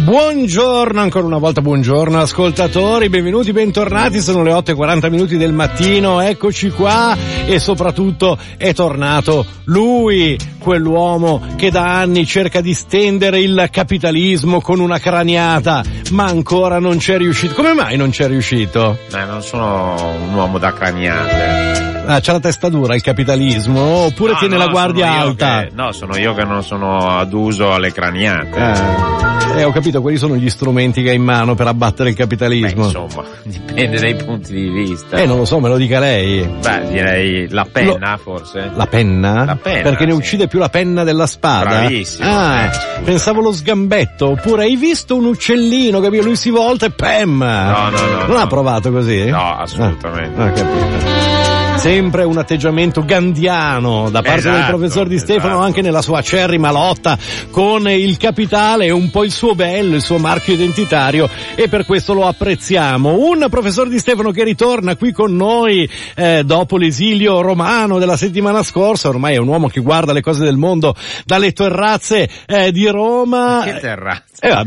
Buongiorno, ancora una volta buongiorno ascoltatori, benvenuti, bentornati, sono le 8:40 del mattino, eccoci qua e soprattutto è tornato lui, quell'uomo che da anni cerca di stendere il capitalismo con una craniata, ma ancora non c'è riuscito. Come mai non c'è riuscito? Non sono un uomo da craniate. Ah, c'ha la testa dura il capitalismo, oppure tiene la guardia alta? Sono io che non sono aduso alle craniate. Ho capito, quali sono gli strumenti che ha in mano per abbattere il capitalismo? Insomma, dipende dai punti di vista. Non lo so, me lo dica lei. Direi la penna, forse. La penna? La penna. Perché ne uccide più la penna della spada? Bravissimo. Pensavo lo sgambetto, oppure hai visto un uccellino, capito? Lui si volta e pam! No. Non ha provato così? No, assolutamente. Capito. Sempre un atteggiamento gandiano da parte del professor Di Stefano, anche nella sua acerrima lotta con il capitale, è un po' il suo bello, il suo marchio identitario, e per questo lo apprezziamo. Un professor Di Stefano che ritorna qui con noi dopo l'esilio romano della settimana scorsa, ormai è un uomo che guarda le cose del mondo dalle terrazze di Roma. Che terrazze?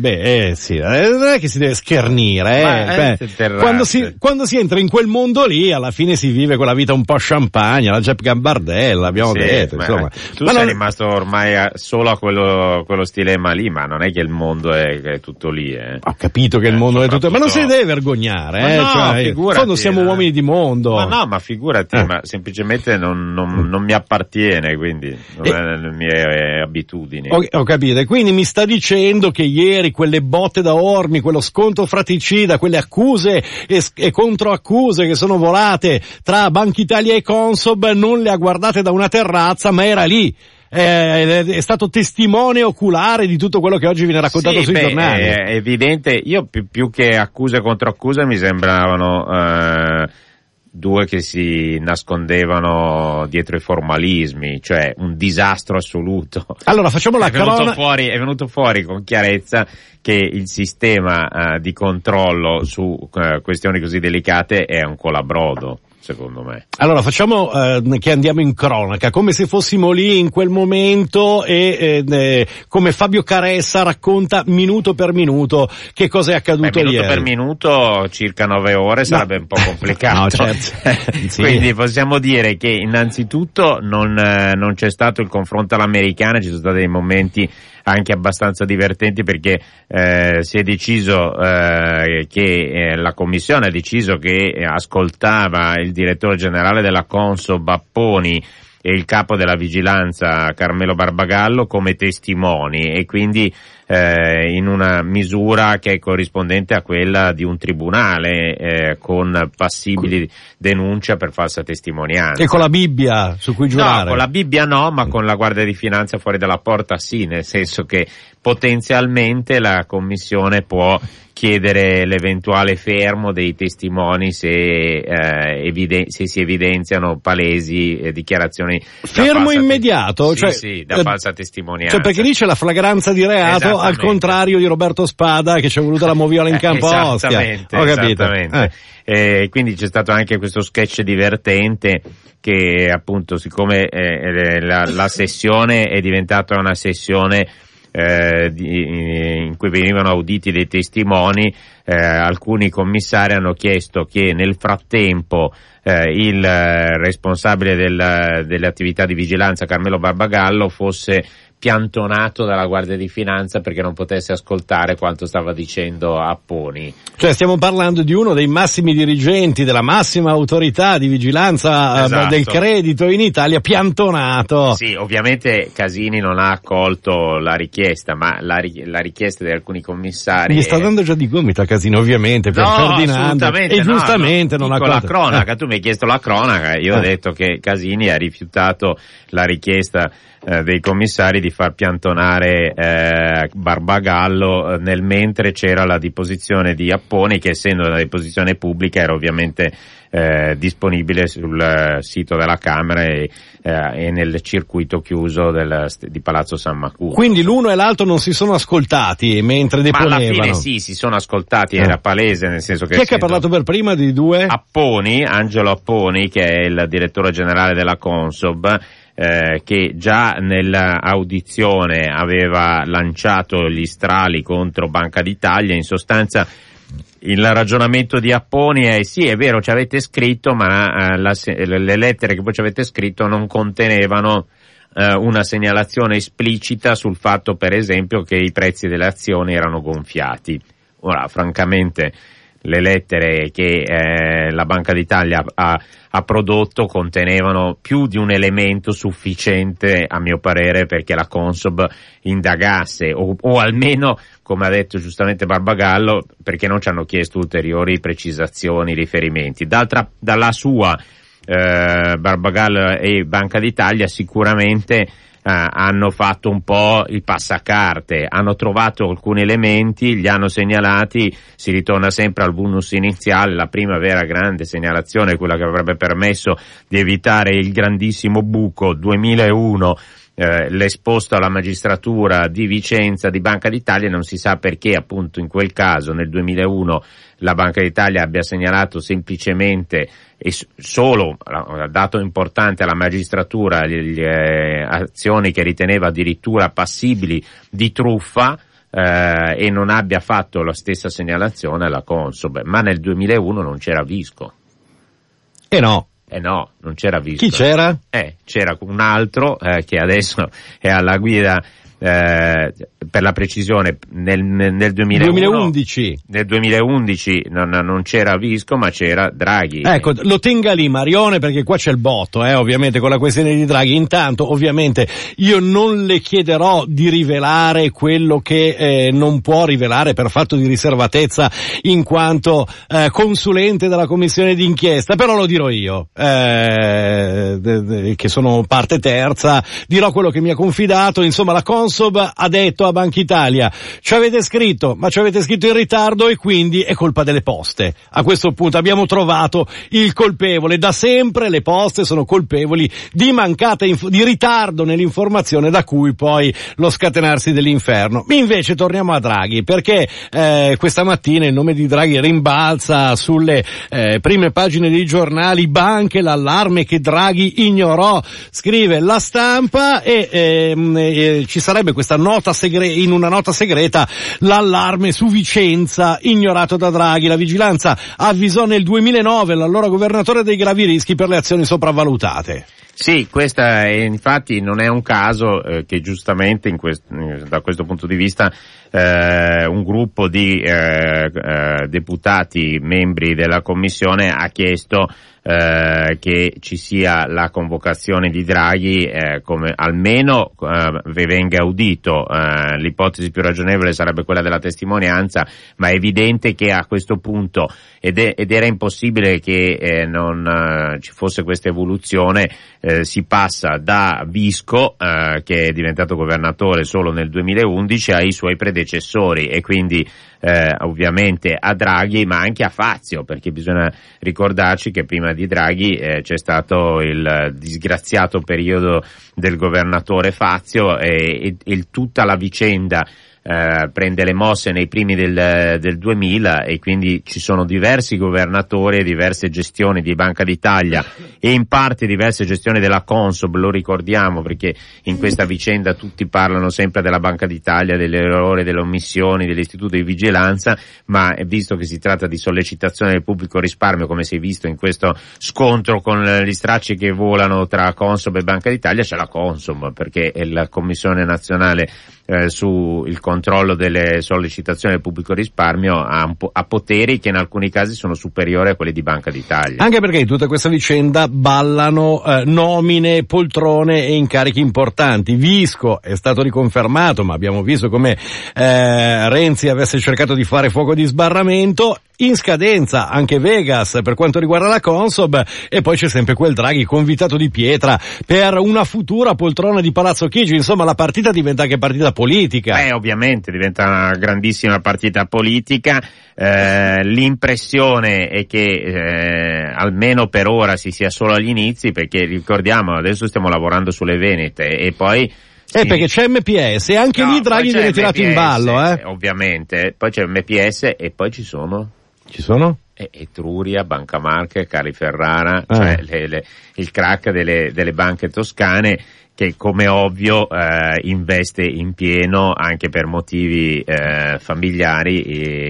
Sì, non è che si deve schernire, quando si entra in quel mondo lì, alla fine si vive quella vita un po' champagne, la Jep Gambardella, abbiamo detto, insomma. Tu sei rimasto ormai solo a quello stilema lì, ma non è che il mondo è tutto lì, Ho capito che il mondo è tutto, ma non si deve vergognare, in fondo siamo uomini di mondo. Ma figurati, ma semplicemente non mi appartiene, quindi non è nelle mie abitudini. Ho capito, e quindi mi sta dicendo che ieri quelle botte da ormi, quello scontro fratricida, quelle accuse e controaccuse che sono volate tra Banca Italia e Consob non le ha guardate da una terrazza, ma era lì. È stato testimone oculare di tutto quello che oggi viene raccontato sui giornali. È evidente, io più che accuse e controaccuse mi sembravano due che si nascondevano dietro i formalismi, cioè un disastro assoluto. Allora facciamo la cronaca. È venuto fuori con chiarezza che il sistema di controllo su questioni così delicate è un colabrodo, secondo me. Allora facciamo che andiamo in cronaca, come se fossimo lì in quel momento e come Fabio Caressa racconta minuto per minuto che cosa è accaduto ieri. Minuto per minuto, circa 9 ore, sarebbe un po' complicato. No, certo. Sì. Quindi possiamo dire che innanzitutto non c'è stato il confronto all'americana, ci sono stati dei momenti anche abbastanza divertenti, perché si è deciso che la commissione ha deciso che ascoltava il direttore generale della Consob Bapponi e il capo della vigilanza Carmelo Barbagallo come testimoni, e quindi in una misura che è corrispondente a quella di un tribunale con passibili denuncia per falsa testimonianza. E con la Bibbia su cui giurare? No, con la Bibbia no, ma con la Guardia di Finanza fuori dalla porta sì, nel senso che potenzialmente la Commissione può chiedere l'eventuale fermo dei testimoni se si evidenziano palesi dichiarazioni fermo immediato, da falsa testimonianza. Cioè, perché lì c'è la flagranza di reato, al contrario di Roberto Spada che ci ha voluto la moviola in campo a Ostia. Ho capito. Esattamente. Quindi c'è stato anche questo sketch divertente che appunto, siccome la sessione è diventata una sessione in cui venivano auditi dei testimoni, alcuni commissari hanno chiesto che nel frattempo il responsabile delle attività di vigilanza Carmelo Barbagallo fosse piantonato dalla Guardia di Finanza perché non potesse ascoltare quanto stava dicendo Apponi. Cioè stiamo parlando di uno dei massimi dirigenti della massima autorità di vigilanza del credito in Italia, piantonato. Sì, ovviamente Casini non ha accolto la richiesta, ma la richiesta di alcuni commissari. Gli sta dando già di gomito a Casini, ovviamente, per Ferdinando. E giustamente non ha accolto. La cronaca, tu mi hai chiesto la cronaca, io ho detto che Casini ha rifiutato la richiesta dei commissari di far piantonare Barbagallo nel mentre c'era la deposizione di Apponi, che essendo una deposizione pubblica era ovviamente disponibile sul sito della Camera e nel circuito chiuso di Palazzo San Macuto. Quindi l'uno e l'altro non si sono ascoltati mentre deponevano? Ma alla fine sì, si sono ascoltati, era palese, nel senso che... Chi è che ha parlato per prima di due? Angelo Apponi, che è il direttore generale della Consob, che già nell'audizione aveva lanciato gli strali contro Banca d'Italia. In sostanza il ragionamento di Apponi è: sì, è vero, ci avete scritto, ma le lettere che voi ci avete scritto non contenevano una segnalazione esplicita sul fatto, per esempio, che i prezzi delle azioni erano gonfiati. Ora, francamente, le lettere che la Banca d'Italia ha prodotto contenevano più di un elemento sufficiente, a mio parere, perché la Consob indagasse, o almeno, come ha detto giustamente Barbagallo, perché non ci hanno chiesto ulteriori precisazioni, riferimenti. Dalla sua Barbagallo e Banca d'Italia sicuramente hanno fatto un po' il passacarte, hanno trovato alcuni elementi, li hanno segnalati, si ritorna sempre al vulnus iniziale. La prima vera grande segnalazione è quella che avrebbe permesso di evitare il grandissimo buco 2001, l'esposto alla magistratura di Vicenza di Banca d'Italia. Non si sa perché appunto in quel caso nel 2001 la Banca d'Italia abbia segnalato semplicemente e solo, dato importante alla magistratura, le azioni che riteneva addirittura passibili di truffa, e non abbia fatto la stessa segnalazione alla Consob. Ma nel 2001 non c'era Visco. No, non c'era Visco. Chi c'era? C'era un altro che adesso è alla guida, per la precisione, nel 2011. Nel 2011 non c'era Visco, ma c'era Draghi. Ecco, lo tenga lì Marione, perché qua c'è il botto, ovviamente, con la questione di Draghi. Intanto, ovviamente, io non le chiederò di rivelare quello che non può rivelare per fatto di riservatezza in quanto consulente della commissione d'inchiesta, però lo dirò io, che sono parte terza, dirò quello che mi ha confidato. Insomma, la Consob ha detto a Banca Italia: ci avete scritto, ma ci avete scritto in ritardo, e quindi è colpa delle poste. A questo punto abbiamo trovato il colpevole. Da sempre le poste sono colpevoli di di ritardo nell'informazione, da cui poi lo scatenarsi dell'inferno. Invece torniamo a Draghi, perché questa mattina il nome di Draghi rimbalza sulle prime pagine dei giornali. Banche, l'allarme che Draghi ignorò, scrive La Stampa, e ci sarebbe questa nota in una nota segreta l'allarme su Vicenza ignorato da Draghi. La vigilanza avvisò nel 2009 l'allora governatore dei gravi rischi per le azioni sopravvalutate. Sì, questa infatti non è un caso che giustamente da questo punto di vista un gruppo di deputati membri della Commissione ha chiesto che ci sia la convocazione di Draghi, come almeno venga udito. L'ipotesi più ragionevole sarebbe quella della testimonianza, ma è evidente che a questo punto, ed era impossibile che non ci fosse questa evoluzione, si passa da Visco, che è diventato governatore solo nel 2011, ai suoi predecessori, e quindi ovviamente a Draghi, ma anche a Fazio, perché bisogna ricordarci che prima di Draghi c'è stato il disgraziato periodo del governatore Fazio, e tutta la vicenda prende le mosse nei primi del 2000, e quindi ci sono diversi governatori e diverse gestioni di Banca d'Italia, e in parte diverse gestioni della Consob. Lo ricordiamo perché in questa vicenda tutti parlano sempre della Banca d'Italia, delle errori, delle omissioni dell'istituto di vigilanza, ma visto che si tratta di sollecitazione del pubblico risparmio, come si è visto in questo scontro con gli stracci che volano tra Consob e Banca d'Italia, c'è la Consob, perché è la Commissione nazionale su il controllo delle sollecitazioni del pubblico risparmio, ha poteri che in alcuni casi sono superiori a quelli di Banca d'Italia. Anche perché in tutta questa vicenda ballano nomine, poltrone e incarichi importanti. Visco è stato riconfermato, ma abbiamo visto come Renzi avesse cercato di fare fuoco di sbarramento. In scadenza anche Vegas per quanto riguarda la Consob, e poi c'è sempre quel Draghi convitato di pietra per una futura poltrona di Palazzo Chigi. Insomma, la partita diventa anche partita politica. Ovviamente diventa una grandissima partita politica. L'impressione è che almeno per ora si sia solo agli inizi, perché ricordiamo adesso stiamo lavorando sulle Venete, e poi perché c'è MPS, e anche lì Draghi viene tirato in ballo, ovviamente. Poi c'è MPS, e poi ci sono? Etruria, Banca Marche, Cariferrara, cioè il crack delle banche toscane, che come ovvio investe in pieno anche per motivi familiari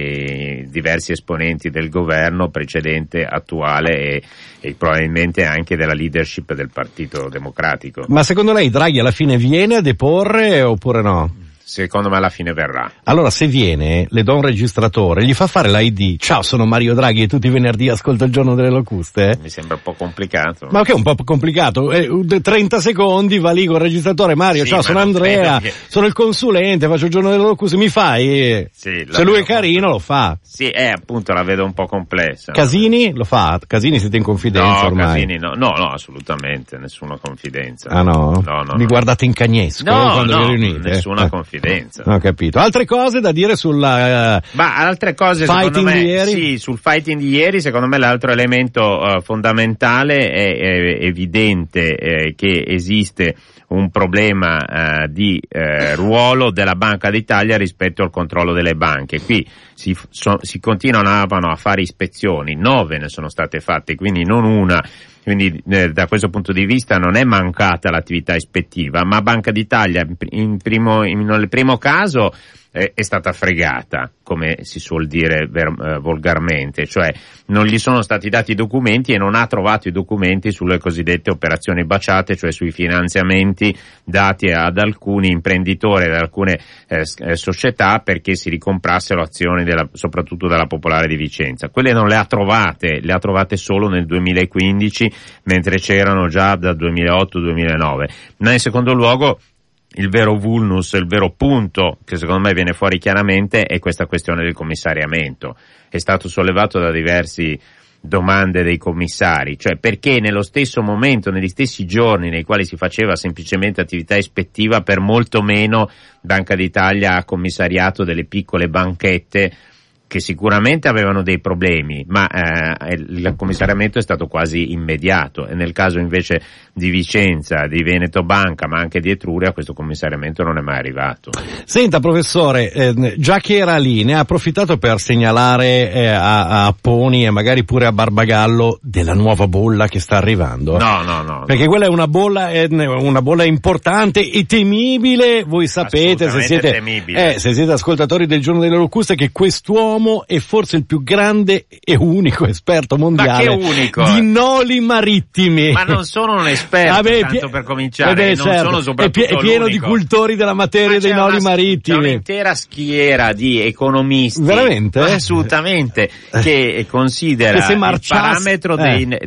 diversi esponenti del governo precedente, attuale e probabilmente anche della leadership del Partito Democratico. Ma secondo lei Draghi alla fine viene a deporre oppure no? Secondo me alla fine verrà. Allora se viene, le do un registratore, gli fa fare l'ID. Ciao, sono Mario Draghi e tutti i venerdì ascolto il Giorno delle Locuste. Mi sembra un po' complicato. Ma che è un po' complicato? 30 secondi, va lì col registratore. Mario, sì, ciao, sono Andrea, sono il consulente, faccio il Giorno delle Locuste, mi fai? Sì, se lui è carino lo fa. Sì, appunto la vedo un po' complessa. Casini lo fa? Casini siete in confidenza ormai? Casini no, assolutamente, nessuna confidenza. Ah no? No. Mi guardate in cagnesco quando vi riunite? Nessuna confidenza. Ho capito. Altre cose da dire sulla ma altre cose secondo me, di ieri? Sì, sul fighting di ieri secondo me l'altro elemento fondamentale è evidente che esiste un problema di ruolo della Banca d'Italia rispetto al controllo delle banche. Qui si continuano a fare ispezioni, 9 ne sono state fatte, quindi non una. Quindi da questo punto di vista non è mancata l'attività ispettiva, ma Banca d'Italia nel primo caso è stata fregata, come si suol dire volgarmente, cioè non gli sono stati dati i documenti e non ha trovato i documenti sulle cosiddette operazioni baciate, cioè sui finanziamenti dati ad alcuni imprenditori, ad alcune società perché si ricomprassero azioni soprattutto della Popolare di Vicenza. Quelle non le ha trovate solo nel 2015, mentre c'erano già dal 2008-2009. Ma in secondo luogo il vero vulnus, il vero punto che secondo me viene fuori chiaramente è questa questione del commissariamento. È stato sollevato da diversi domande dei commissari, cioè perché nello stesso momento, negli stessi giorni nei quali si faceva semplicemente attività ispettiva, per molto meno Banca d'Italia ha commissariato delle piccole banchette che sicuramente avevano dei problemi, ma il commissariamento è stato quasi immediato, e nel caso invece di Vicenza, di Veneto Banca, ma anche di Etruria, questo commissariamento non è mai arrivato. Senta professore, già che era lì, ne ha approfittato per segnalare a Poni e magari pure a Barbagallo della nuova bolla che sta arrivando? No. Perché quella è una bolla importante e temibile. Voi sapete, se siete ascoltatori del Giorno delle Locuste, che quest'uomo è forse il più grande e unico esperto mondiale di noli marittimi. Ma non sono un esperto, tanto per cominciare, non sono soprattutto è pieno di cultori della materia dei noli marittimi. C'è un'intera schiera di economisti, veramente? Assolutamente, che considera il parametro del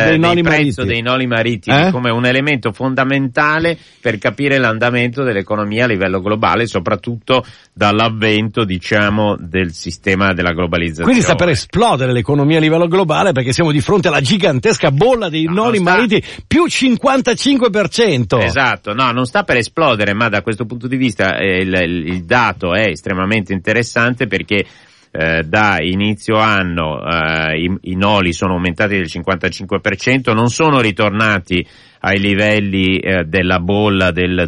prezzo dei noli marittimi come un elemento fondamentale per capire l'andamento dell'economia a livello globale, soprattutto dall'avvento, diciamo, del sistema della globalizzazione. Quindi sta per esplodere l'economia a livello globale, perché siamo di fronte alla gigantesca bolla dei noli marittimi, più 55%. Esatto, non sta per esplodere, ma da questo punto di vista il dato è estremamente interessante, perché da inizio anno i noli sono aumentati del 55%, non sono ritornati ai livelli della bolla del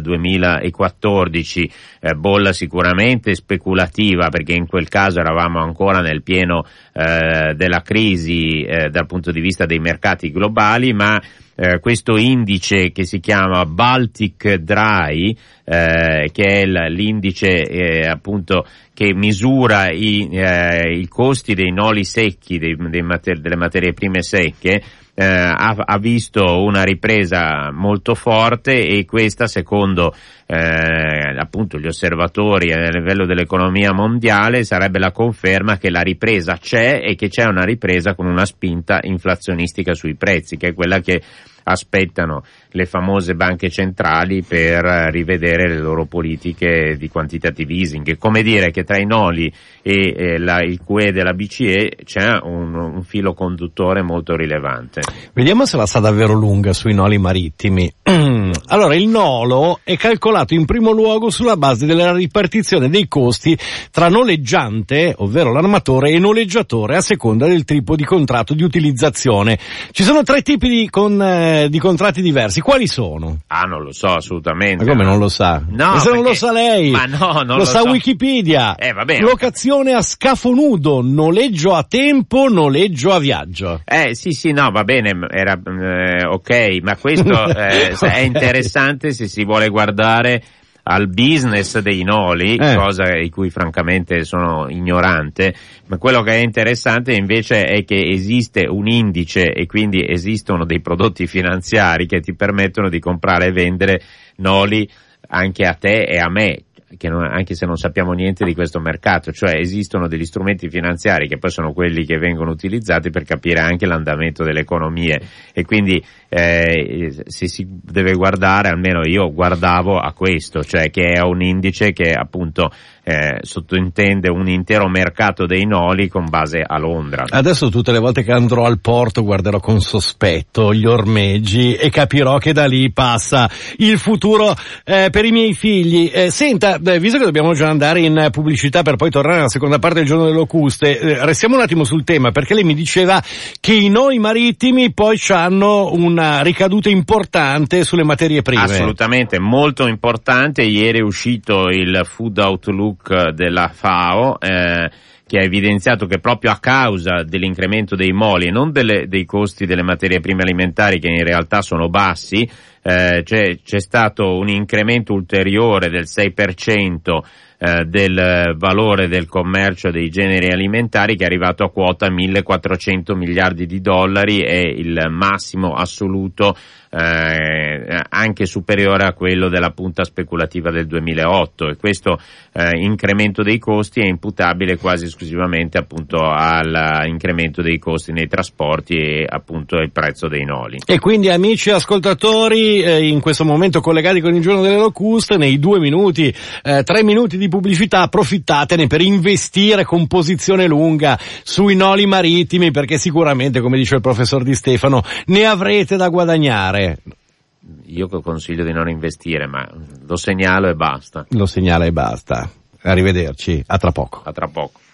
2014, bolla sicuramente speculativa, perché in quel caso eravamo ancora nel pieno della crisi dal punto di vista dei mercati globali, ma questo indice che si chiama Baltic Dry, che è l'indice appunto che misura i costi dei noli secchi, delle materie prime secche, ha visto una ripresa molto forte, e questa, secondo appunto gli osservatori a livello dell'economia mondiale, sarebbe la conferma che la ripresa c'è, e che c'è una ripresa con una spinta inflazionistica sui prezzi, che è quella che aspettano le famose banche centrali per rivedere le loro politiche di quantitative easing. Come dire che tra i noli e il QE della BCE c'è un filo conduttore molto rilevante. Vediamo se la sa davvero lunga sui noli marittimi. Allora, il nolo è calcolato in primo luogo sulla base della ripartizione dei costi tra noleggiante, ovvero l'armatore, e noleggiatore, a seconda del tipo di contratto di utilizzazione. Ci sono tre tipi di di contratti diversi. Quali sono? Non lo so assolutamente. Ma come non lo sa? No, e se non lo sa lei? Ma no, non lo sa so. Wikipedia. Vabbè. Locazione a scafo nudo, noleggio a tempo, noleggio a viaggio. Sì, no, va bene, era ok, ma questo è interessante se si vuole guardare al business dei noli, cosa di cui francamente sono ignorante, ma quello che è interessante invece è che esiste un indice e quindi esistono dei prodotti finanziari che ti permettono di comprare e vendere noli anche a te e a me, anche se non sappiamo niente di questo mercato, cioè esistono degli strumenti finanziari che poi sono quelli che vengono utilizzati per capire anche l'andamento delle economie, e quindi se si deve guardare, almeno io guardavo a questo, cioè che è un indice che appunto sottointende un intero mercato dei noli con base a Londra. Adesso tutte le volte che andrò al porto guarderò con sospetto gli ormeggi e capirò che da lì passa il futuro per i miei figli. Senta, visto che dobbiamo già andare in pubblicità per poi tornare alla seconda parte del giorno delle locuste, restiamo un attimo sul tema, perché lei mi diceva che i noli marittimi poi hanno una ricaduta importante sulle materie prime. Assolutamente, molto importante. Ieri è uscito il Food Outlook della FAO, che ha evidenziato che proprio a causa dell'incremento dei moli e non dei costi delle materie prime alimentari, che in realtà sono bassi, c'è stato un incremento ulteriore del 6% del valore del commercio dei generi alimentari, che è arrivato a quota 1.400 miliardi di dollari, è il massimo assoluto, anche superiore a quello della punta speculativa del 2008, e questo incremento dei costi è imputabile quasi esclusivamente appunto all'incremento dei costi nei trasporti e appunto il prezzo dei noli. E quindi, amici ascoltatori, in questo momento collegati con il giorno delle locuste, nei 2 minuti, 3 minuti di pubblicità, approfittatene per investire con posizione lunga sui noli marittimi, perché sicuramente, come dice il professor Di Stefano, ne avrete da guadagnare. Io consiglio di non investire, ma lo segnalo e basta. Lo segnala e basta. Arrivederci, a tra poco. A tra poco.